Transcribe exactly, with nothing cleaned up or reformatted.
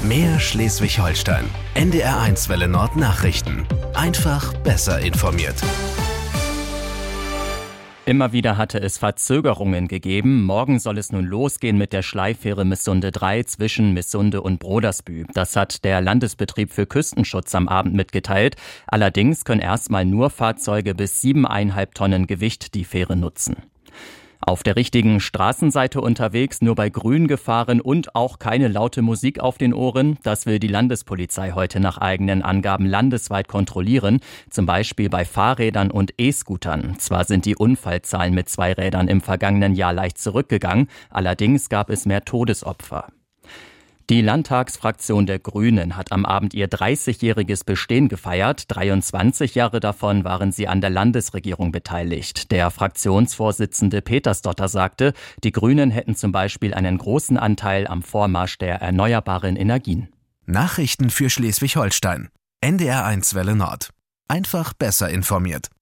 Mehr Schleswig-Holstein. N D R eins Welle Nord Nachrichten. Einfach besser informiert. Immer wieder hatte es Verzögerungen gegeben. Morgen soll es nun losgehen mit der Schleifähre Missunde drei zwischen Missunde und Brodersbü. Das hat der Landesbetrieb für Küstenschutz am Abend mitgeteilt. Allerdings können erstmal nur Fahrzeuge bis siebeneinhalb Tonnen Gewicht die Fähre nutzen. Auf der richtigen Straßenseite unterwegs, nur bei Grün gefahren und auch keine laute Musik auf den Ohren. Das will die Landespolizei heute nach eigenen Angaben landesweit kontrollieren. Zum Beispiel bei Fahrrädern und E-Scootern. Zwar sind die Unfallzahlen mit Zweirädern im vergangenen Jahr leicht zurückgegangen, allerdings gab es mehr Todesopfer. Die Landtagsfraktion der Grünen hat am Abend ihr dreißigjähriges Bestehen gefeiert. dreiundzwanzig Jahre davon waren sie an der Landesregierung beteiligt. Der Fraktionsvorsitzende Petersdotter sagte, die Grünen hätten zum Beispiel einen großen Anteil am Vormarsch der erneuerbaren Energien. Nachrichten für Schleswig-Holstein. N D R eins Welle Nord. Einfach besser informiert.